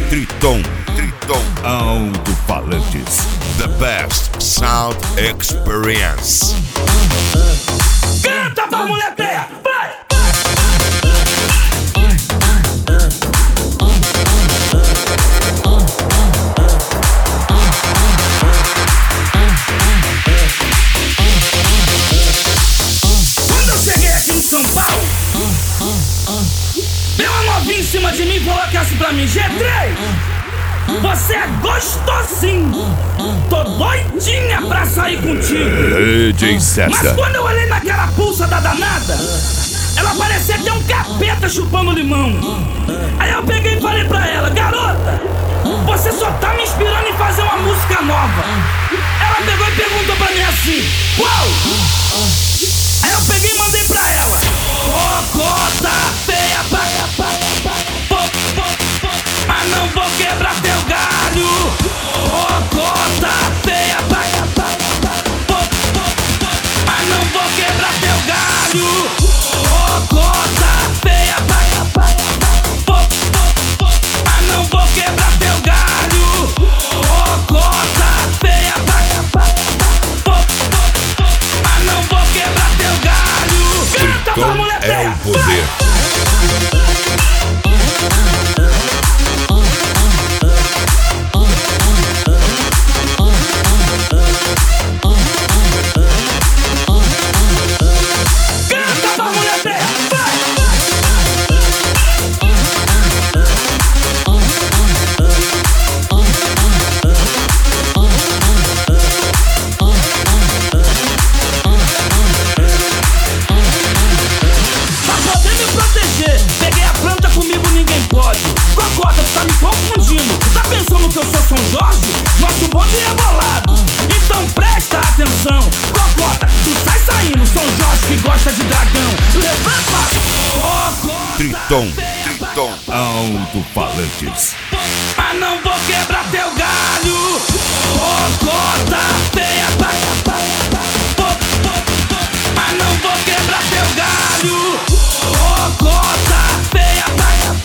Triton Alto-Falantes. The best sound experience. Canta pra mulher terra, vai! Quando eu cheguei aqui em São Paulo, veio uma novinha em cima de mim e falou assim pra mim: G3, você é gostosinho, tô doidinha pra sair contigo. DJ César. Mas quando eu olhei naquela pulsa da danada, ela parecia até um capeta chupando limão. Aí eu peguei e falei pra ela: garota, você só tá me inspirando em fazer uma música nova. Ela pegou e perguntou pra mim assim: qual? Aí eu peguei e mandei pra ela: cocota feia, mas não vou quebrar teu galho. Cocota feia, mas não vou quebrar teu galho. Cocota feia, mas não vou quebrar teu galho. Cocota feia, mas não vou quebrar teu galho. Canta pra mulher É terra, o poder. canta pra mulher terra, vai! Pra poder me proteger, peguei a planta, comigo ninguém pode. Cocota, tu tá me confundindo. Tá pensando que eu sou São Jorge? Nosso bonde é bolado, então presta atenção. Cocota, tu sai saindo, São Jorge que gosta de dragão. Levanta! Cocota, Triton feia, Alto-Falantes. mas não vou quebrar teu galho. Cocota feia,